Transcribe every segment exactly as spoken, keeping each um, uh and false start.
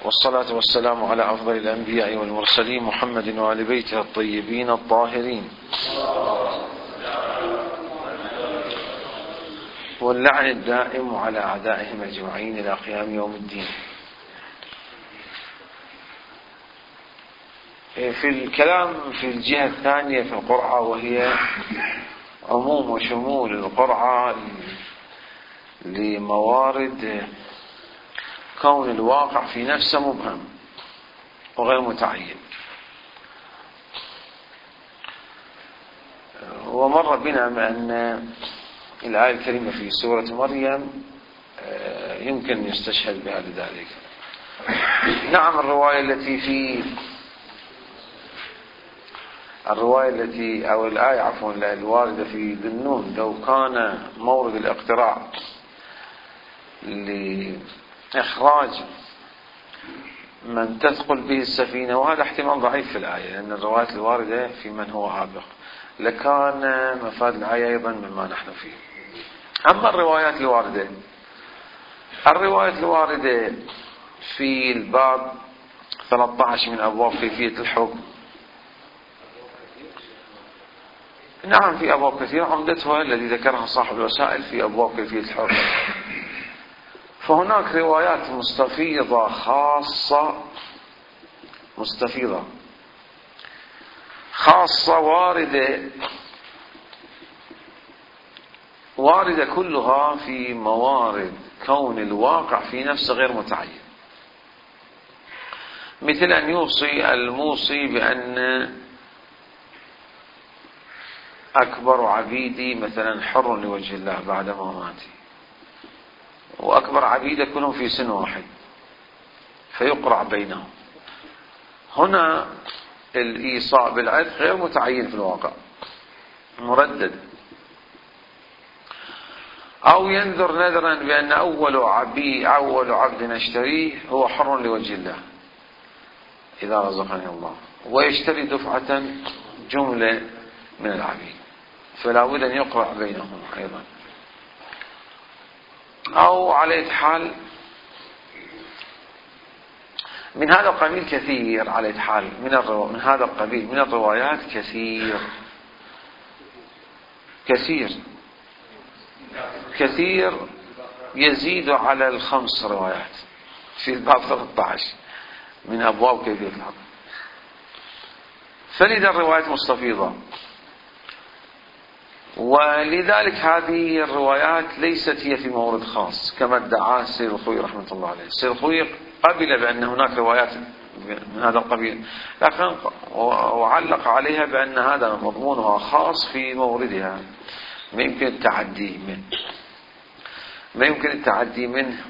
والصلاة والسلام على أفضل الأنبياء والمرسلين محمد وآل بيته الطيبين الطاهرين، واللعن الدائم على أعدائهم أجمعين إلى قيام يوم الدين. في الكلام في الجهة الثانية في القرعة، وهي عموم وشمول القرعة لموارد كون الواقع في نفسه مبهم وغير متعين. ومر بنا أن الآية الكريمة في سورة مريم يمكن يستشهد بها لذلك. نعم، الرواية التي في الرواية التي أو الآية عفوا الواردة في ذي النون، لو كان مورد الاقتراع لإخراج من تثقل به السفينة، وهذا احتمال ضعيف في الآية لأن الروايات الواردة في من هو عابق، لكان مفاد الآية أيضا مما نحن فيه. أما الروايات الواردة الروايات الواردة في الباب ثلاثة عشر من أبواب كيفية الحكم، نعم في أبواب كثيرة، عمدتها الذي ذكرها صاحب الوسائل في أبواب كيفية الحكم. فهناك روايات مستفيضة خاصة مستفيضة خاصة واردة واردة كلها في موارد كون الواقع في نفسه غير متعين، مثل أن يوصي الموصي بأن أكبر عبيدي مثلا حر لوجه الله بعد مماتي، وأكبر عبيد كلهم في سن واحد فيقرع بينهم. هنا الإيصاء بالعتق غير متعين في الواقع، مردد. أو ينذر نذرا بأن أول عبي أول عبد نشتريه هو حر لوجه الله إذا رزقني الله، ويشتري دفعة جملة من العبيد، فلا بد أن يقرع بينهم أيضا. أو على حال من هذا القبيل كثير، على حال من الرو... من هذا القبيل من الروايات كثير كثير كثير يزيد على الخمس روايات في الباب ثلاثة عشر من أبواب كيفية الحكم. فلذا الروايات مستفيضة، ولذلك هذه الروايات ليست هي في مورد خاص كما ادعى السيد الخوئي رحمة الله عليه. السيد الخوئي قبل بأن هناك روايات من هذا القبيل، لكن وعلق عليها بأن هذا مضمونها خاص في موردها، ما يمكن التعدي منه ما يمكن التعدي منه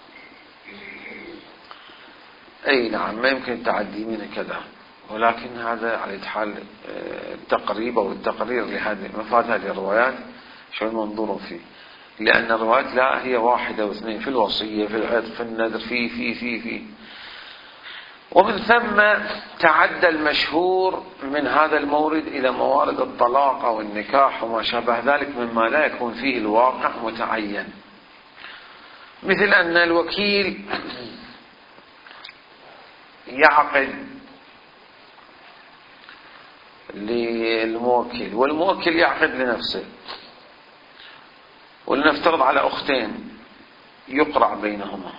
أي نعم ما يمكن التعدي منه كذا. ولكن هذا على حال التقريب أو التقرير لهذه مفاد هذه الروايات شو المنظور فيه، لأن الروايات لا هي واحدة واثنين في الوصية في العتق في النذر في في في في ومن ثم تعدى المشهور من هذا المورد إلى موارد الطلاق أو النكاح وما شابه ذلك مما لا يكون فيه الواقع متعين، مثل أن الوكيل يعقد للموكل والموكل يعقد لنفسه، ولنفترض على أختين يقرع بينهما،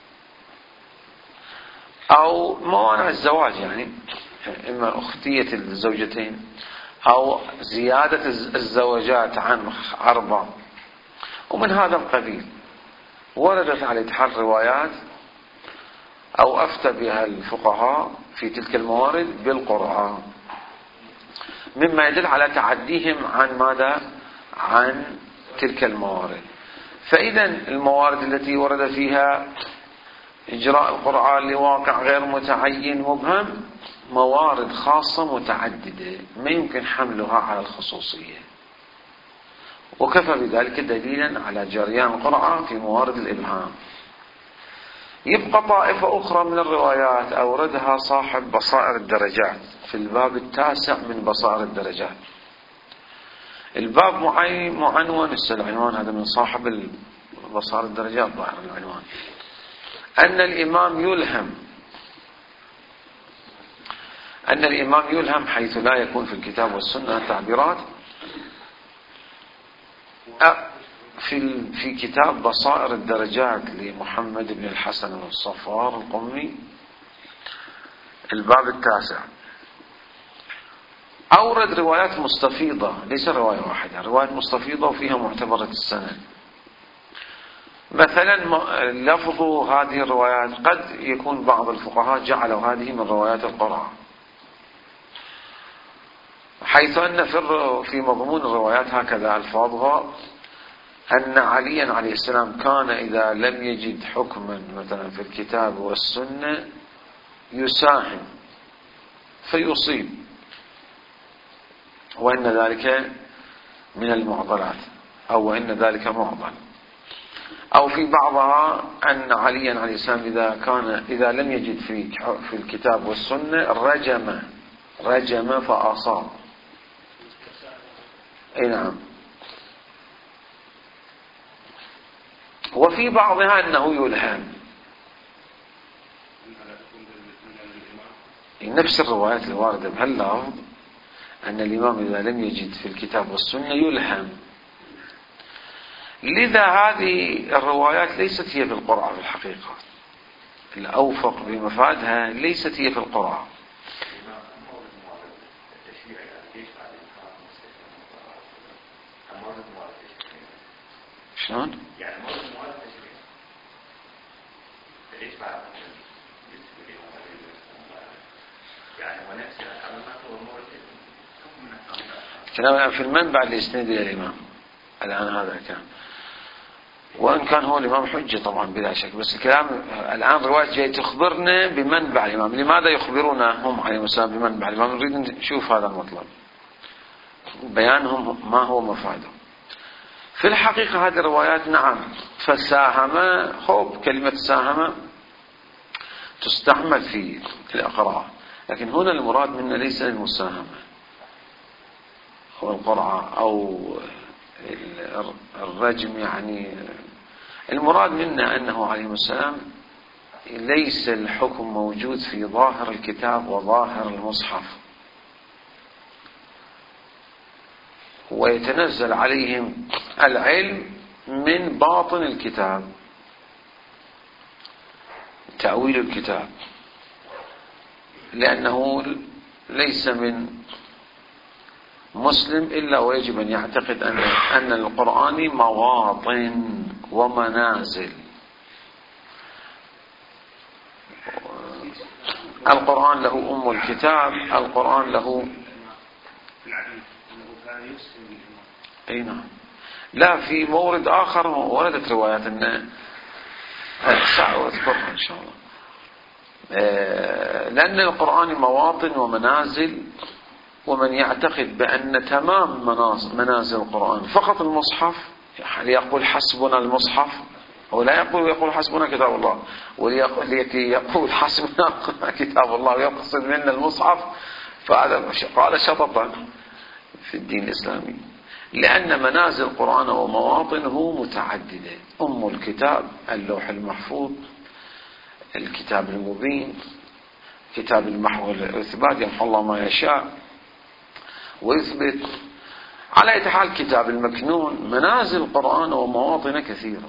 أو موانع الزواج، يعني إما أختية الزوجتين أو زيادة الزوجات عن أربع ومن هذا القبيل. وردت على حال روايات أو أفتى بها الفقهاء في تلك الموارد بالقرعة، مما يدل على تعديهم عن ماذا؟ عن تلك الموارد. فإذا الموارد التي ورد فيها إجراء القرعة لواقع غير متعين مبهم موارد خاصة متعددة ما يمكن حملها على الخصوصية، وكفى بذلك دليلا على جريان القرعة في موارد الإبهام. يبقى طائفة أخرى من الروايات أوردها صاحب بصائر الدرجات في الباب التاسع من بصائر الدرجات. الباب معنون، العنوان هذا من صاحب بصائر الدرجات ظاهر العنوان، أن الإمام يلهم أن الإمام يلهم حيث لا يكون في الكتاب والسنة تعبيرات. في في كتاب بصائر الدرجات لمحمد بن الحسن الصفار القمي الباب التاسع أورد روايات مستفيضة، ليس رواية واحدة، روايات مستفيضة وفيها معتبرة السند. مثلا لفظ هذه الروايات قد يكون بعض الفقهاء جعلوا هذه من روايات القرآن، حيث أن في مضمون الروايات هكذا ألفاظها أن عليا عليه السلام كان إذا لم يجد حكما مثلا في الكتاب والسنة يساهم فيصيب، وإن ذلك من المعضلات، أو إن ذلك معضل. أو في بعضها أن عليا عليه السلام إذا كان إذا لم يجد في في الكتاب والسنة رجم رجم فأصاب. أي نعم. وفي بعضها أنه يلهم، نفس الروايات الواردة بهاللفظ أن الإمام إذا لم يجد في الكتاب والسنة يلهم. لذا هذه الروايات ليست هي في القرآن في الحقيقة، الأوفق بمفادها ليست هي في القرآن. شلون؟ كلام في المنبع اللي يستند إلى الإمام الآن هذا كان، وإن كان هو الإمام حجة طبعا بلا شك، بس الكلام الآن رواية جاي تخبرنا بمنبع الإمام. لماذا يخبرنا هم عليه السلام بمنبع الإمام؟ نريد نشوف هذا المطلب، بيانهم ما هو مفاده. في الحقيقة هذه الروايات نعم فساهم، خوب كلمة ساهم تستعمل في الإقراء، لكن هنا المراد منا ليس المساهمة هو القرعة أو الرجم، يعني المراد منا أنه عليه السلام ليس الحكم موجود في ظاهر الكتاب وظاهر المصحف، ويتنزل عليهم العلم من باطن الكتاب، تأويل الكتاب، لأنه ليس من مسلم إلا ويجب أن يعتقد أن أن القرآن مواطن ومنازل. القرآن له أم الكتاب، القرآن له أي نعم. لا في مورد آخر وردت روايات أن سأذكرها إن شاء الله، لأن القرآن مواطن ومنازل، ومن يعتقد بأن تمام منازل القرآن فقط المصحف، يعني يقول حسبنا المصحف، أو لا يقول يقول حسبنا كتاب الله، والذي يقول حسبنا كتاب الله ويقصد منا المصحف فهذا قال شططا في الدين الإسلامي، لأن منازل القرآن ومواطنه متعددة. أم الكتاب اللوح المحفوظ، الكتاب المبين، كتاب المحو والإثبات يمحو الله ما يشاء ويثبت، على أي حال كتاب المكنون. منازل القرآن ومواطن كثيرة،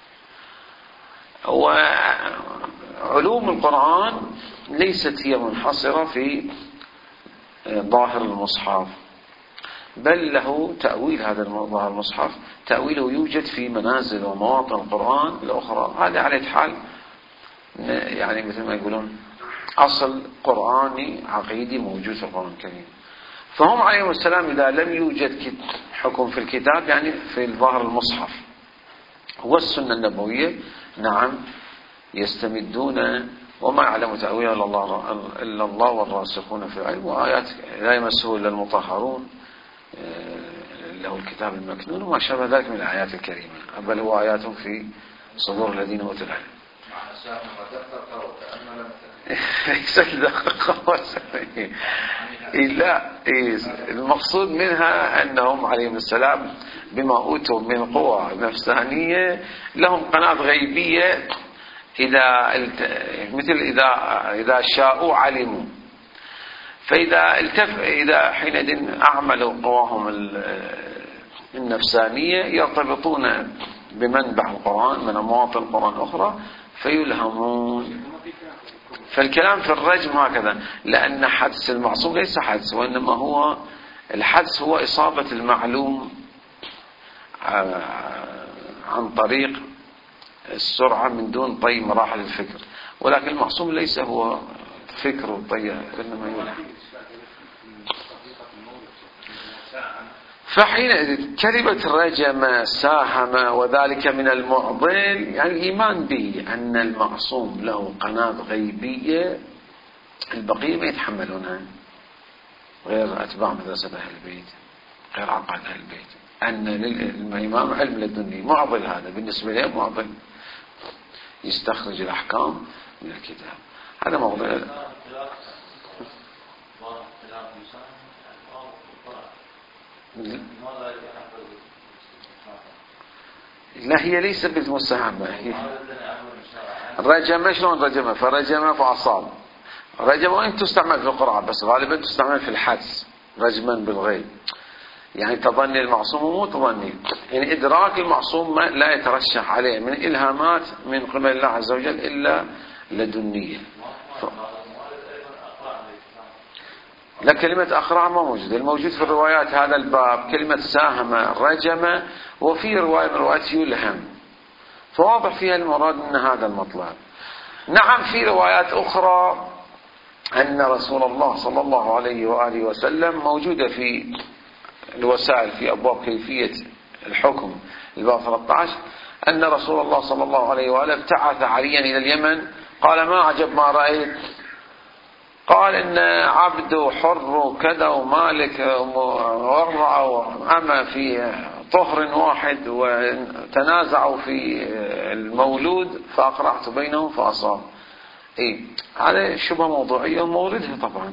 وعلوم القرآن ليست هي منحصرة في ظاهر المصحف، بل له تأويل. هذا ظاهر المصحف تأويله يوجد في منازل ومواطن القرآن الأخرى. هذا على أي حال يعني مثل ما يقولون أصل قرآني عقيدي موجود في القرآن الكريم. فهم عليهم السلام إذا لم يوجد حكم في الكتاب، يعني في الظاهر المصحف والسنة النبوية، نعم يستمدون وما يعلم تأويله إلا الله إلا الله والراسخون في العلم، وآيات لا يمسه إلا المطهرون، له الكتاب المكنون وما شابه ذلك من الآيات الكريمة، بل هو آيات في صدور الذين أوتوا العلم. ليس دقيقة لا، المقصود منها أنهم عليهم السلام بما أوتوا من قوة نفسانية لهم قناة غيبية، إذا مثل إذا إذا شاءوا علموا. فإذا التف إذا حينئذ أعملوا قواهم النفسانية يرتبطون بمنبع القرآن من مواطن القرآن أخرى فيلهمون. فالكلام في الرجم هكذا، لأن حدث المعصوم ليس حدث، وإنما هو الحدث هو إصابة المعلوم عن طريق السرعة من دون طي مراحل الفكر، ولكن المعصوم ليس هو فكر وطي إنما يلهم. فحينئذ كلمة رجم ساهم وذلك من المعضل، يعني الإيمان به أن المعصوم له قناة غيبية البقية ما يتحملونها، غير أتباع مدرسة أهل البيت، غير عقائد أهل البيت، أن للإمام علم لدني معضل، هذا بالنسبة له معضل، يستخرج الأحكام من الكتاب، هذا موضوع. لا هي ليس بالمساهمة، هي رجم. شلون رجم؟ فرجم فأصاب. رجم وإن تستعمل في القرآن بس غالبا تستعمل في الحدس، رجما بالغيب، يعني تظني المعصوم مو تظني، يعني إدراك المعصوم لا يترشح عليه من إلهامات من قبل الله عز وجل إلا لدنية. ف... لا كلمة أقرع ما موجود، الموجود في الروايات هذا الباب كلمة ساهم رجم، وفي رواية من روايات يلهم، فواضح فيها المراد من هذا المطلب. نعم في روايات أخرى أن رسول الله صلى الله عليه وآله وسلم موجودة في الوسائل في أبواب كيفية الحكم الباب ثلاثة عشر، أن رسول الله صلى الله عليه وآله ابتعث عليا إلى اليمن، قال ما عجب ما رأيت، قال إن عبد حر كذا ومالك ورع وأما في طهر واحد وتنازعوا في المولود فأقرعت بينهم فأصاب. إيه هذا شبه موضوعية وموردها طبعا.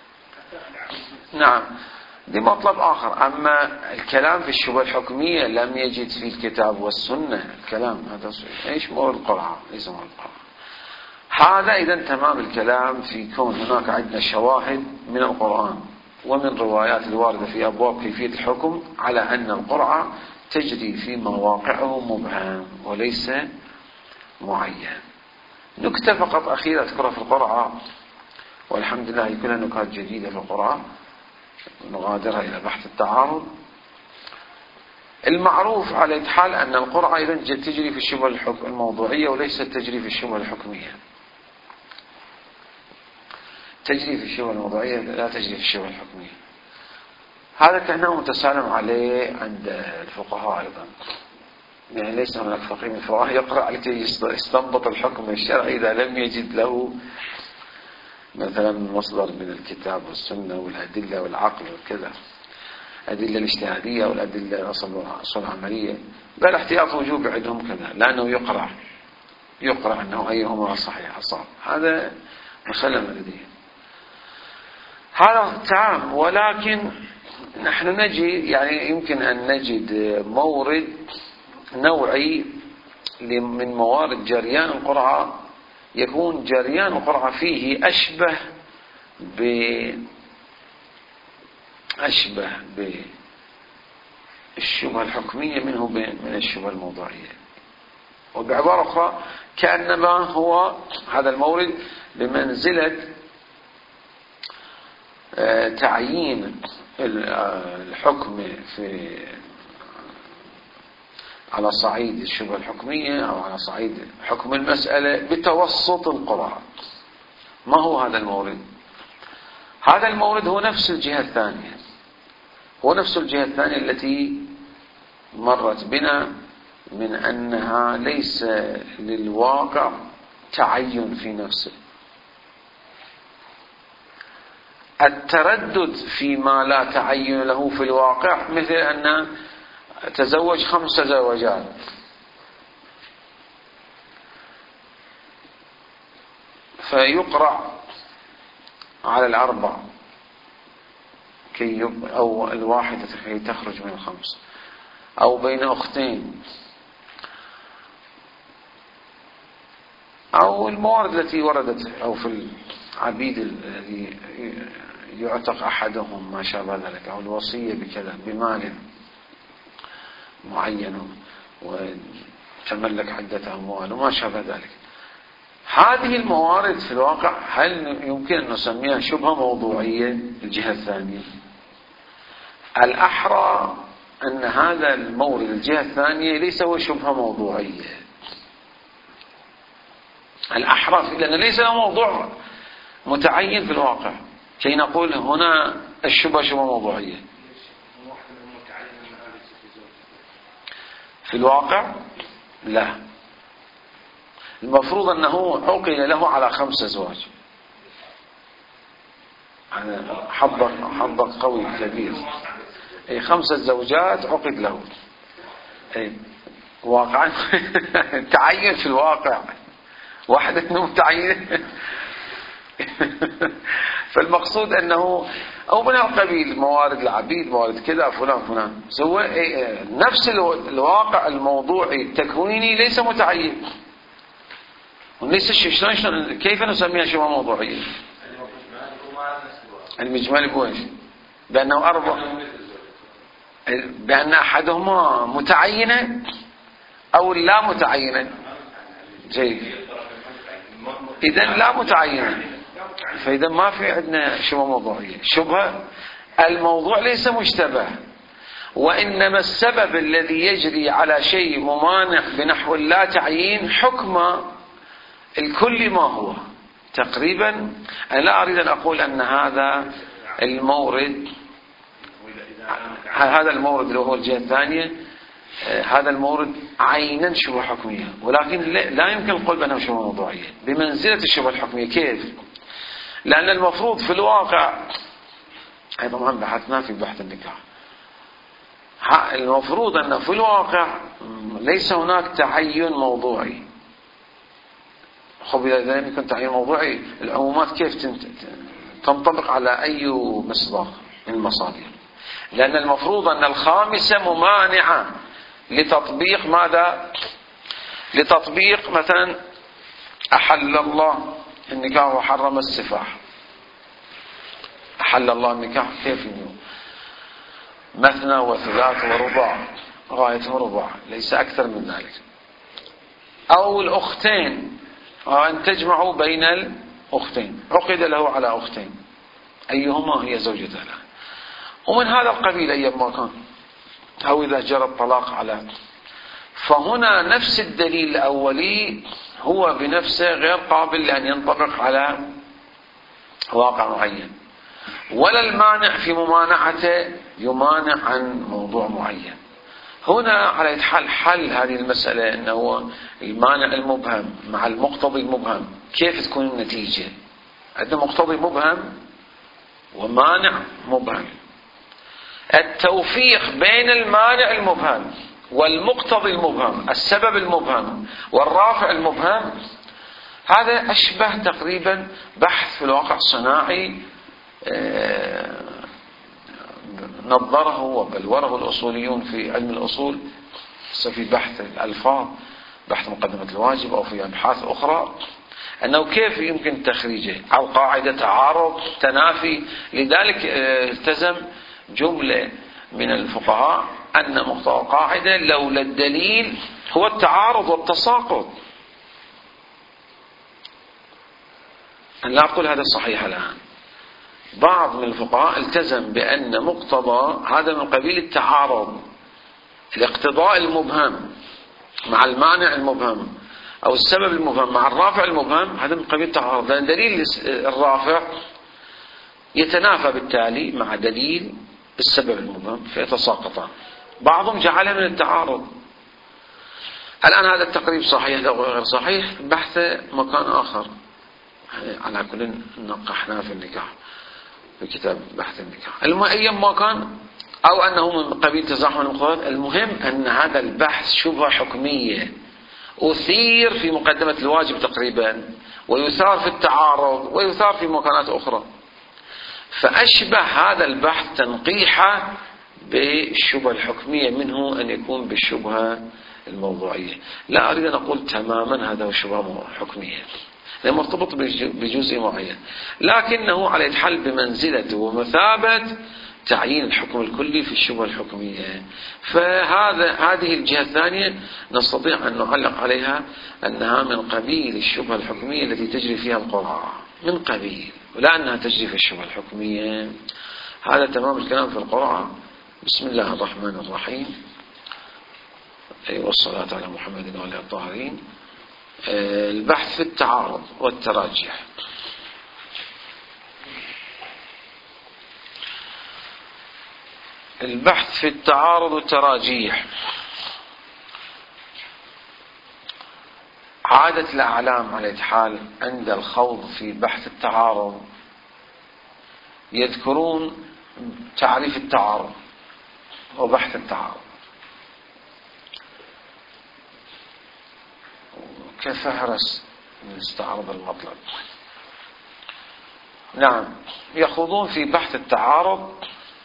نعم دي مطلب آخر. أما الكلام في الشبه الحكمية لم يجد في الكتاب والسنة الكلام هذا إيش مورد القرعة، ليس مورد القرعة. هذا إذن تمام الكلام في كون هناك عندنا شواهد من القرآن ومن روايات الواردة في أبواب كيفية الحكم على أن القرعة تجري في مواقعه مبهم وليس معين. نكتة فقط أخيرة أذكرها في القرعة، والحمد لله كلها نكات جديدة في القرعة نغادرها إلى بحث التعارض. المعروف على حال أن القرعة إذن تجري في الشبه الموضوعية وليست تجري في الشبه الحكمية. تجري في الشبه الموضوعية لا تجري في الشبه الحكمية. هذا كان متسالم عليه عند الفقهاء أيضا، يعني ليس هناك فقيه من الفقهاء يقرأ لكي يستنبط الحكم الشرعي إذا لم يجد له مثلا مصدر من الكتاب والسنة والأدلة والعقل وكذا، الأدلة الاجتهادية والأدلة الأصل العملية، بل احتياط وجوب عندهم كذا، لأنه يقرأ يقرأ أنه أيهما صحيح أصاب، هذا مسلم لديه، هذا تمام. ولكن نحن نجي يعني يمكن أن نجد مورد نوعي من موارد جريان القرعة يكون جريان القرعة فيه أشبه ب أشبه بالشبهة الحكمية منه من الشبهة الموضوعية، وبعبارة أخرى كأنما هو هذا المورد بمنزلة تعيين الحكم في على صعيد الشبهة الحكمية أو على صعيد حكم المسألة بتوسط القرعة. ما هو هذا المورد؟ هذا المورد هو نفس الجهة الثانية، هو نفس الجهة الثانية التي مرت بنا من أنها ليس للواقع تعين في نفسه. التردد فيما لا تعين له في الواقع مثل أن تزوج خمس زوجات، فيقرأ على الأربع كي يب... أو الواحدة كي تخرج من الخمس، أو بين أختين، أو الموارد التي وردت، أو في العبيد الذي يعتق أحدهم ما شابه ذلك، أو الوصية بكذا بمال معين وتملك عدة أموال وما شابه ذلك. هذه الموارد في الواقع هل يمكن أن نسميها شبهة موضوعية الجهة الثانية؟ الأحرى أن هذا المورد الجهة الثانية ليس هو شبهة موضوعية، الأحرى لأنه ليس له موضوع متعين في الواقع كي نقول هنا الشبهة شبهة موضوعية. في الواقع لا، المفروض أنه عقد له على خمس أزواج، حظ حظ قوي كبير، أي خمسة زوجات عقد له، أي واقعا تعين في الواقع واحدة منهم تعين. فالمقصود أنه أو من القبيل موارد العبيد، موارد كذا، فلان فلان، سوى نفس الواقع الموضوعي التكويني ليس متعين، وليس شلون شلون كيف نسميها شبهة موضوعية؟ المجمل بويش بأنه أربع، بأن أحدهما متعينة أو لا متعينة. جيد، إذن لا متعينة، فإذا ما في عندنا شبهة موضوعية. شبهة الموضوع ليس مشتبه، وإنما السبب الذي يجري على شيء ممانع بنحو لا تعيين حكم الكل ما هو تقريبا. أنا لا أريد أن أقول أن هذا المورد هذا المورد اللي هو الجهة الثانية هذا المورد عينا شبهة حكمية، ولكن لا يمكن القول بأنه شبهة موضوعية بمنزلة الشبهة الحكمية. كيف؟ لأن المفروض في الواقع، أيضا هم بحثنا في بحث النكاح، المفروض أن في الواقع ليس هناك تعين موضوعي. خب إذا لم يكن تعين موضوعي العمومات كيف تنطبق على أي مصداق من المصادر؟ لأن المفروض أن الخامسة ممانعة لتطبيق ماذا؟ لتطبيق مثلا أحل الله النكاح وحرم السفاح. أحل الله النكاح كيف ينو؟ مثنى وثلاث ورباع، غايته رباع ليس أكثر من ذلك. أو الأختين، أن تجمعوا بين الأختين، عقد له على أختين أيهما هي زوجة له، ومن هذا القبيل أيما كان، أو إذا جرى الطلاق على. فهنا نفس الدليل الأولي هو بنفسه غير قابل لأن ينطبق على واقع معين، ولا المانع في ممانعته يمانع عن موضوع معين. هنا على حل حل هذه المسألة أنه المانع المبهم مع المقتضي المبهم كيف تكون النتيجة؟ عندنا مقتضي مبهم ومانع مبهم. التوفيق بين المانع المبهم والمقتضي المبهم، السبب المبهم والرافع المبهم، هذا أشبه تقريبا بحث في الواقع صناعي نظره وبلوره الأصوليون في علم الأصول، في بحث الألفاظ، بحث مقدمة الواجب، أو في أبحاث أخرى، أنه كيف يمكن تخريجه أو قاعدة تعارض تنافي. لذلك التزم جملة من الفقهاء أن مقتضى القاعدة لولا الدليل هو التعارض والتساقط. أنا لا أقول هذا صحيح الآن، بعض من الفقهاء التزم بأن مقتضى هذا من قبيل التعارض، الاقتضاء المبهم مع المانع المبهم، أو السبب المبهم مع الرافع المبهم، هذا من قبيل التعارض، لأن دليل الرافع يتنافى بالتالي مع دليل السبب المبهم فيتساقطان. بعضهم جعلها من التعارض. الآن هذا التقريب صحيح أو غير صحيح بحث مكان آخر، على كل نقحنا في النكاح في كتاب بحث النكاح. المهم ما كان، أو أنه من قبيل تزاحم المقتضيات. المهم أن هذا البحث شبهة حكمية أثير في مقدمة الواجب تقريبا، ويثار في التعارض، ويثار في مكانات أخرى، فأشبه هذا البحث تنقيحة بالشبهة الحكمية منه أن يكون بالشبهة الموضوعية. لا أريد أن أقول تماما هذا هو شبهة حكمية، لأنه مرتبط بجزء معين، لكنه على الحل بمنزلة ومثابة تعيين الحكم الكلي في الشبهة الحكمية. فهذا هذه الجهة الثانية نستطيع أن نعلق عليها أنها من قبيل الشبهة الحكمية التي تجري فيها القرعة، من قبيل، ولا أنها تجري في الشبهة الحكمية. هذا تمام الكلام في القرعة. بسم الله الرحمن الرحيم. أيوة، والصلاة على محمد وعلى الطاهرين. البحث في التعارض والتراجح. البحث في التعارض والتراجيح. عادة الأعلام على الحال عند الخوض في بحث التعارض يذكرون تعريف التعارض وبحث التعارض كفهرس من استعراض المطلب. نعم، يخوضون في بحث التعارض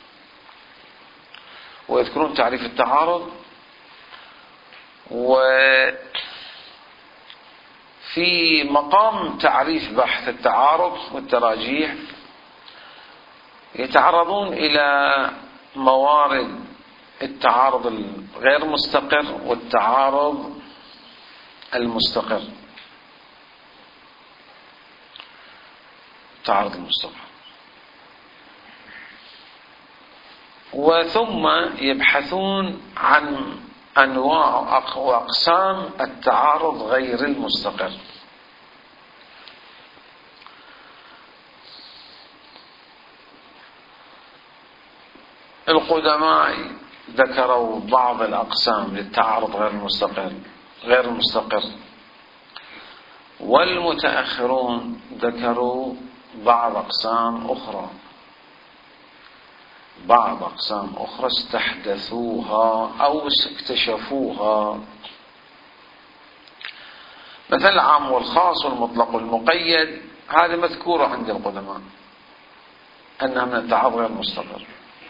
ويذكرون تعريف التعارض، وفي مقام تعريف بحث التعارض والتراجيح يتعرضون إلى موارد التعارض الغير مستقر والتعارض المستقر. التعارض المستقر، وثم يبحثون عن أنواع وأقسام التعارض غير المستقر. القدماء ذكروا بعض الأقسام للتعارض غير المستقر غير المستقر والمتأخرون ذكروا بعض أقسام أخرى بعض أقسام أخرى استحدثوها أو اكتشفوها، مثل العام والخاص والمطلق والمقيد. هذه مذكورة عند القدماء أنها من التعارض غير المستقر.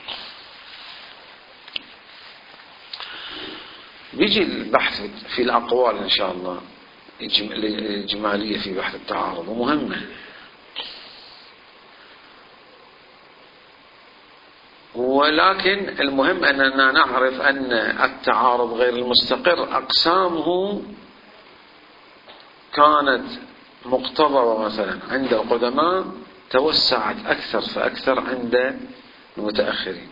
بيجي البحث في الأقوال إن شاء الله الإجمالية في بحث التعارض ومهمة، ولكن المهم أننا نعرف أن التعارض غير المستقر أقسامه كانت مقتضبة مثلا عند القدماء، توسعت أكثر فأكثر عند المتأخرين.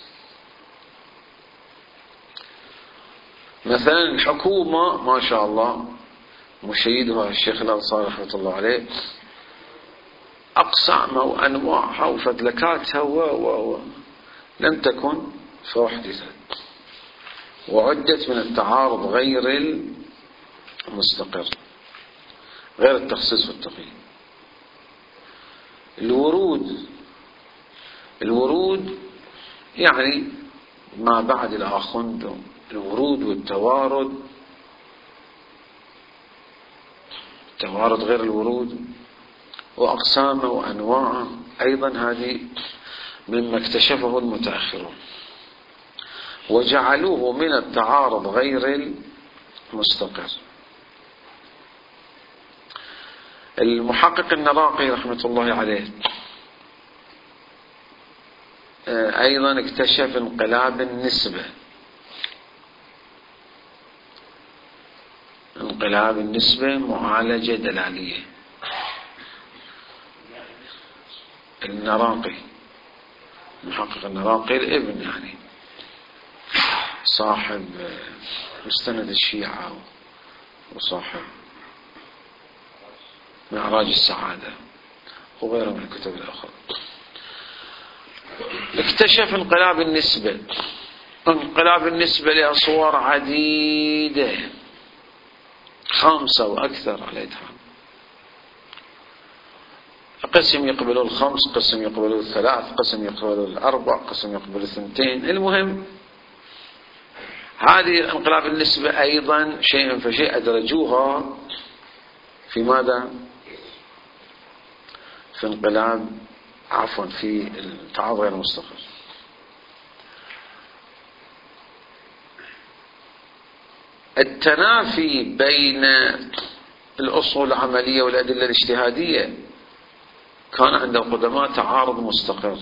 مثلا الحكومة ما شاء الله مشيدها الشيخ الأنصاري رحمة الله عليه أقسامها وأنواعها وفدلكاتها و و و لم تكن فأحدثت وعدت من التعارض غير المستقر، غير التخصيص والتقييد. الورود الورود يعني ما بعد الآخند، الورود والتوارد، التوارد غير الورود وأقسامه وأنواعه أيضا هذه مما اكتشفه المتأخرون وجعلوه من التعارض غير المستقر. المحقق النراقي رحمة الله عليه أيضا اكتشف انقلاب النسبة. انقلاب النسبة معالجة دلالية. النراقي محقق النراقي الابن يعني صاحب مستند الشيعة وصاحب معراج السعادة وغيره من الكتب الأخرى. اكتشف انقلاب النسبة. انقلاب النسبة لأصور عديدة، خمسة وأكثر على الإتحاد. قسم يقبلوا الخمس، قسم يقبلوا الثلاث، قسم يقبلوا الأربع، قسم يقبلوا الثنتين. المهم هذه انقلاب النسبة أيضا شيئا فشيء أدرجوها في ماذا؟ في انقلاب عفوا في التعارض غير المستقر. التنافي بين الأصول العملية والأدلة الاجتهادية كان عند القدماء تعارض مستقر.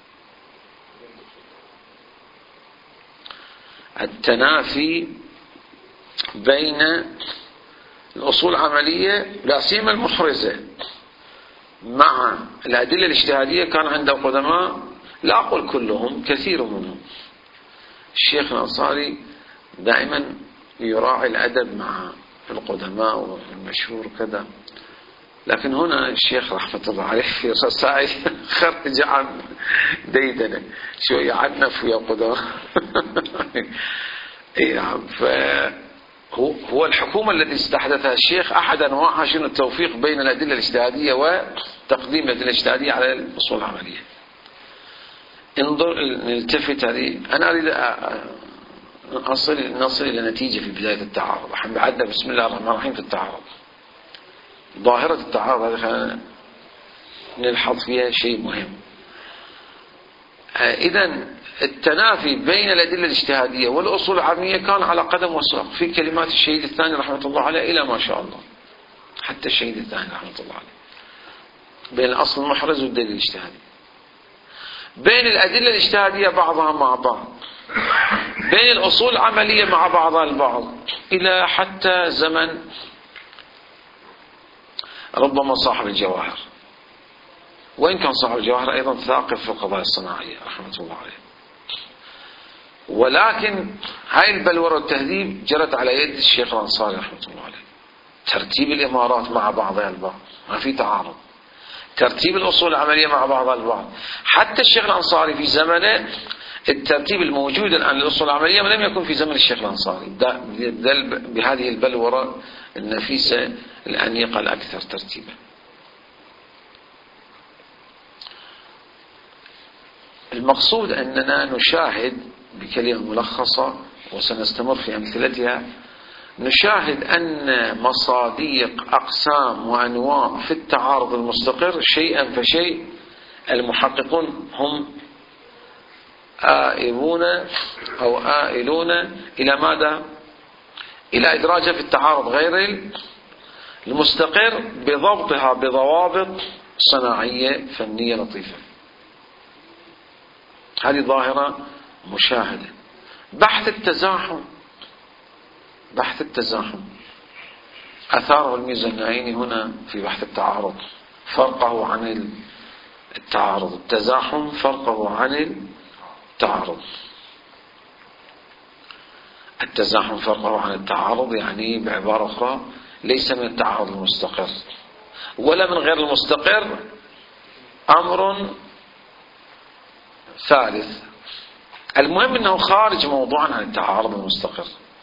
التنافي بين الأصول العملية لا سيما المحرزة مع الأدلة الاجتهادية كان عند القدماء، لا أقول كلهم، كثير منهم. الشيخ الأنصاري دائما يراعي الأدب مع القدماء والمشهور كذا، لكن هنا الشيخ رحمة الله عليه في رسائل خرج عن ديدنه شوية عنف ويا قدماء. اي نعم. فهو هو الحكومة التي استحدثها الشيخ أحد أنواعها شنو؟ التوفيق بين الأدلة الاجتهادية وتقديم الأدلة الاجتهادية على الأصول العملية. انظر نلتفت هذه، أنا أريد أصل نصل إلى نتيجة في بداية التعارض. احنا بعدنا بسم الله الرحمن الرحيم في التعارض. ظاهرة التعارض هذه خلينا نلحظ فيها شيء مهم. إذن التنافي بين الأدلة الاجتهادية والأصول العملية كان على قدم وساق في كلمات الشهيد الثاني رحمة الله عليه إلى ما شاء الله، حتى الشهيد الثاني رحمة الله عليه، بين الأصل المحرز والدليل الاجتهادي، بين الأدلة الاجتهادية بعضها مع بعض، بين الأصول العملية مع بعضها البعض، إلى حتى زمن ربما صاحب الجواهر، وإن كان صاحب الجواهر أيضا ثاقب في القضايا الصناعية رحمة الله عليه. ولكن هاي البلورة والتهذيب جرت على يد الشيخ الأنصاري رحمة الله عليه. ترتيب الإمارات مع بعضها البعض ما في تعارض، ترتيب الأصول العملية مع بعضها البعض. حتى الشيخ الأنصاري في زمنه الترتيب الموجود الآن للأصول العملية لم يكن في زمن الشيخ الأنصاري بهذه البلورة النفيسة الأنيقة الأكثر ترتيبا. المقصود أننا نشاهد بكلمة ملخصة وسنستمر في أمثلتها، نشاهد أن مصاديق أقسام وأنواع في التعارض المستقر شيئا فشيء المحققون هم آئبون أو آئلون إلى ماذا؟ إلى إدراجها في التعارض غير المستقر بضبطها بضوابط صناعية فنية لطيفة. هذه ظاهرة مشاهدة. بحث التزاحم، بحث التزاحم أثاره الميزانيين هنا في بحث التعارض، فرقه عن التعارض، التزاحم فرقه عن التعارض. التزاحم فرقه عن التعارض يعني بعبارة أخرى ليس من التعارض المستقر ولا من غير المستقر، أمر ثالث. المهم أنه خارج موضوعا عن التعارض المستقر.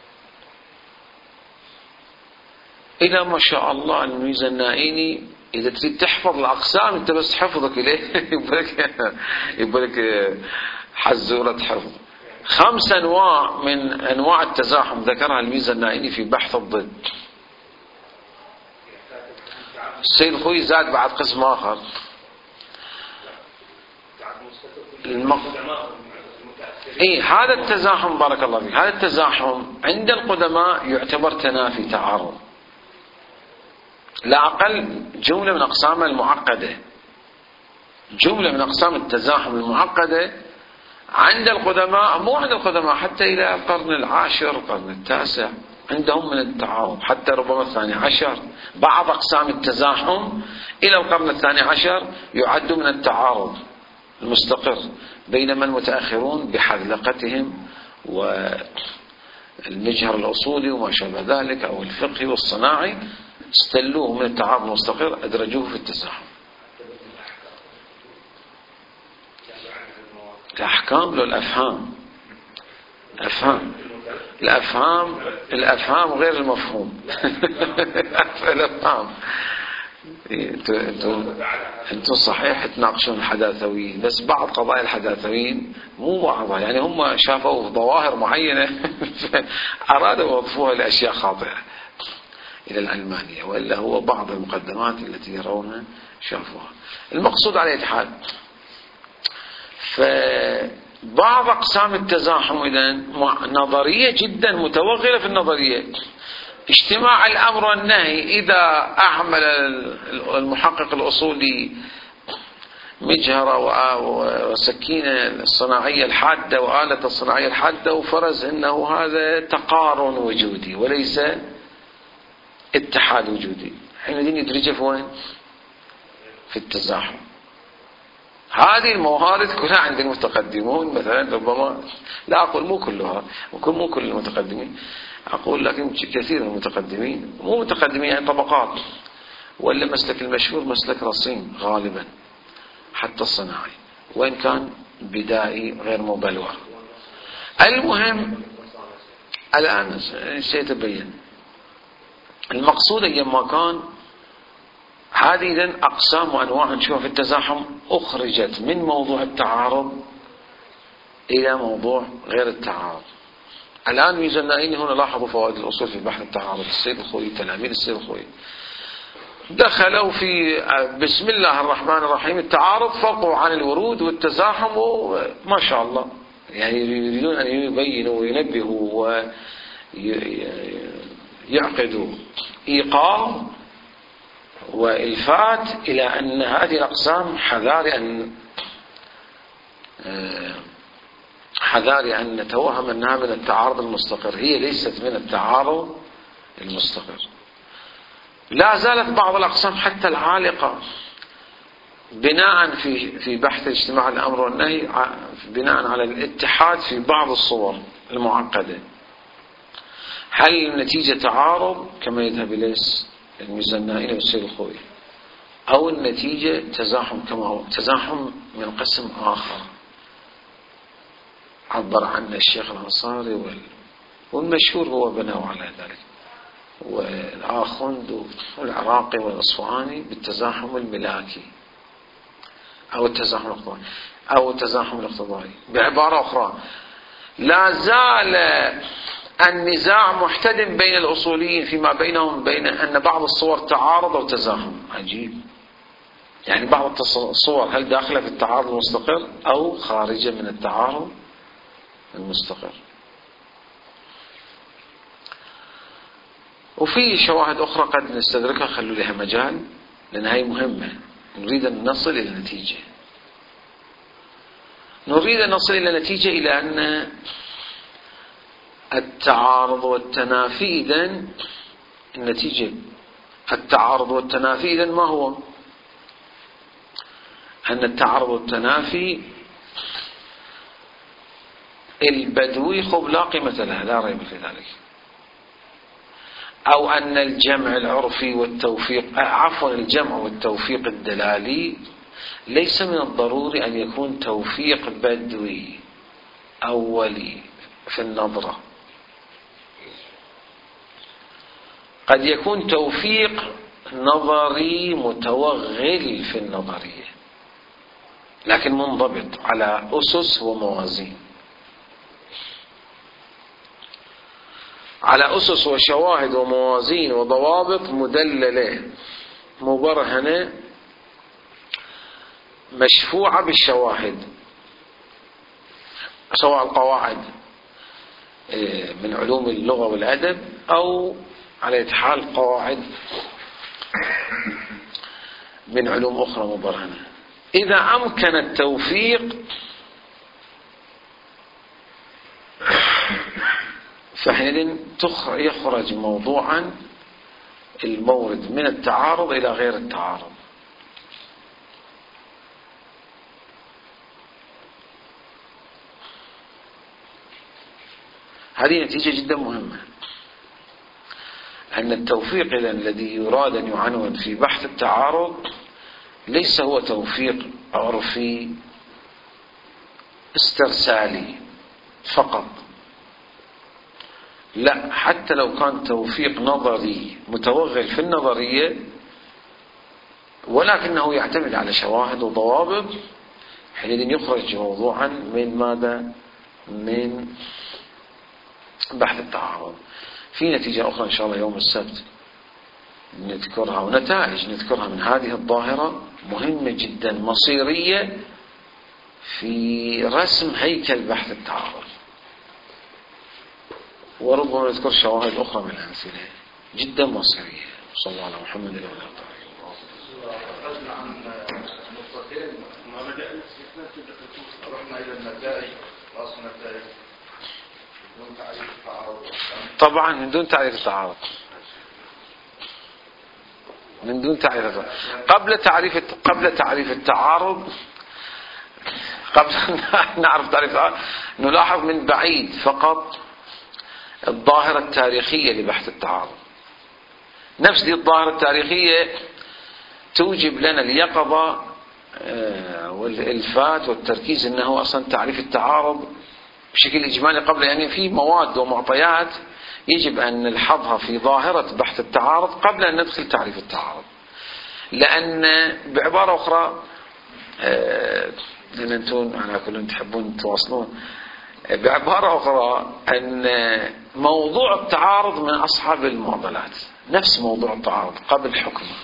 إلى ما شاء الله الميزة النائيني إذا تريد تحفظ الأقسام أنت بس حفظك إليه يبالك يبالك حزورة حفظ. خمس أنواع من أنواع التزاحم ذكرها الميزة النائيني في بحث الضد. السيد الخوي زاد بعد قسم آخر المق... إيه هذا التزاحم بارك الله فيك، هذا التزاحم عند القدماء يعتبر تنافي تعارض، لا أقل جملة من أقسام المعقدة، جملة من أقسام التزاحم المعقدة عند القدماء، مو عند القدماء حتى إلى القرن العاشر القرن التاسع عندهم من التعارض، حتى ربما الثاني عشر بعض أقسام التزاحم إلى القرن الثاني عشر يعد من التعارض المستقر، بينما المتأخرون بحذلقتهم والمجهر الأصولي وما شابه ذلك أو الفقهي والصناعي استلوه من التعارض المستقر أدرجوه في التزاحم. الأحكام لو الأفهام، الأفهام الأفهام الأفهام غير المفهوم. الأفهام انتوا انتوا انتوا صحيح تناقشون الحداثويين، بس بعض قضايا الحداثويين مو بعضها، يعني هم شافوا ظواهر معينة أرادوا يوظفوها لأشياء خاطئة إلى العلمانية، وإلا هو بعض المقدمات التي يرونها شافوها. المقصود على أي حال، فبعض أقسام التزاحم إذن نظرية جدا متوغلة في النظرية، اجتماع الأمر والنهي إذا أعمل المحقق الأصولي مجهرة وسكينة الصناعية الحادة وآلة الصناعية الحادة وفرز أنه هذا تقارن وجودي وليس اتحاد وجودي، حينئذ يدرجه في وين؟ في التزاحم. هذه الموارد كلها عند المتقدمون مثلا، ربما لا أقول مو كلها، مو كل المتقدمين، أقول لكن كثير من المتقدمين، مو متقدمين يعني طبقات، ولا مسلك المشهور مسلك رصين غالبا حتى الصناعي، وإن كان بدائي غير مبلور. المهم الآن سيتبين المقصود أيما كان. هذه إذن أقسام وأنواع نشوف في التزاحم أخرجت من موضوع التعارض إلى موضوع غير التعارض. الآن ميزانائين هنا لاحظوا فوائد الأصول في بحث التعارض. السيد الخوي، تلاميذ السيد الخوي دخلوا في بسم الله الرحمن الرحيم التعارض، فقوا عن الورود والتزاحم وما شاء الله، يعني يريدون أن يبينوا وينبهوا ويعقدوا إيقاظ وإلفات إلى أن هذه الأقسام حذار أن حذار أن نتوهم أنها من التعارض المستقر. هي ليست من التعارض المستقر. لا زالت بعض الأقسام حتى العالقة بناء في في بحث اجتماع الأمر والنهي بناء على الاتحاد في بعض الصور المعقدة. هل النتيجة تعارض كما يذهب إليه الميزانائي والسيد الخوي، أو النتيجة تزاحم كما هو تزاحم من قسم آخر عبر عنه الشيخ الأنصاري والمشهور هو بناه على ذلك، والآخوند والعراقي والأصفهاني بالتزاحم الملاكي أو التزاحم الاقتضائي أو التزاحم الاقتضائي. بعبارة أخرى، لا زال النزاع محتدم بين الأصوليين فيما بينهم بين أن بعض الصور تعارض أو تزاحم. عجيب، يعني بعض الصور هل داخلة في التعارض المستقر أو خارجة من التعارض المستقر. وفي شواهد أخرى قد نستدركها، خلوا لها مجال لأنها هي مهمة. نريد أن نصل إلى نتيجة نريد أن نصل إلى نتيجة إلى أن التعارض والتنافي إذن النتيجة التعارض والتنافي إذن ما هو؟ أن التعارض والتنافي البدوي خب لا قيمة لها، لا ريب في ذلك. أو أن الجمع العرفي والتوفيق عفوا الجمع والتوفيق الدلالي ليس من الضروري أن يكون توفيق بدوي أولي في النظرة، قد يكون توفيق نظري متوغل في النظرية لكن منضبط على أسس وموازين، على أسس وشواهد وموازين وضوابط مدللة مبرهنة مشفوعة بالشواهد، سواء القواعد من علوم اللغة والأدب أو على حال قواعد من علوم أخرى مبرهنة. إذا أمكن التوفيق فحينئذ يخرج موضوعا المورد من التعارض إلى غير التعارض. هذه نتيجة جدا مهمة، أن التوفيق إذن الذي يراد أن يعنون في بحث التعارض ليس هو توفيق عرفي استرسالي فقط، لا، حتى لو كان توفيق نظري متوغل في النظرية ولكنه يعتمد على شواهد وضوابط، حينئذ يخرج موضوعا من ماذا؟ من بحث التعارض. في نتيجة أخرى إن شاء الله يوم السبت نذكرها، ونتائج نذكرها من هذه الظاهرة مهمة جدا مصيرية في رسم هيكل بحث التعارض، وربما نذكر شواهد أخرى من الأمثلة. جدا مصيرية. صلى الله على محمد وعلى آله. أخذنا عن نقطتين ما بدأ رحنا إلى النتائج وأصل النتائج بدون تعريف التعارض. طبعا من دون تعريف التعارض، من دون تعريف التعارض. قبل تعريف قبل تعريف التعارض، قبل أن نعرف تعريف التعارض نلاحظ من بعيد فقط الظاهرة التاريخية لبحث التعارض. نفس دي الظاهرة التاريخية توجب لنا اليقظة والإلفات والتركيز أنه أصلا تعريف التعارض بشكل إجمالي قبل، يعني في مواد ومعطيات يجب أن نلحظها في ظاهرة بحث التعارض قبل أن ندخل تعريف التعارض. لأن بعبارة أخرى، لأن أنتم على كل تحبون تواصلون، بعبارة أخرى أن موضوع التعارض من أصحاب المعضلات، نفس موضوع التعارض قبل حكمه،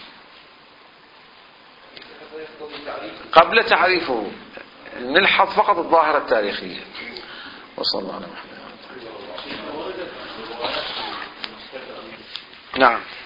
قبل تعريفه نلحظ فقط الظاهرة التاريخية. وصلى الله على محمد. نعم.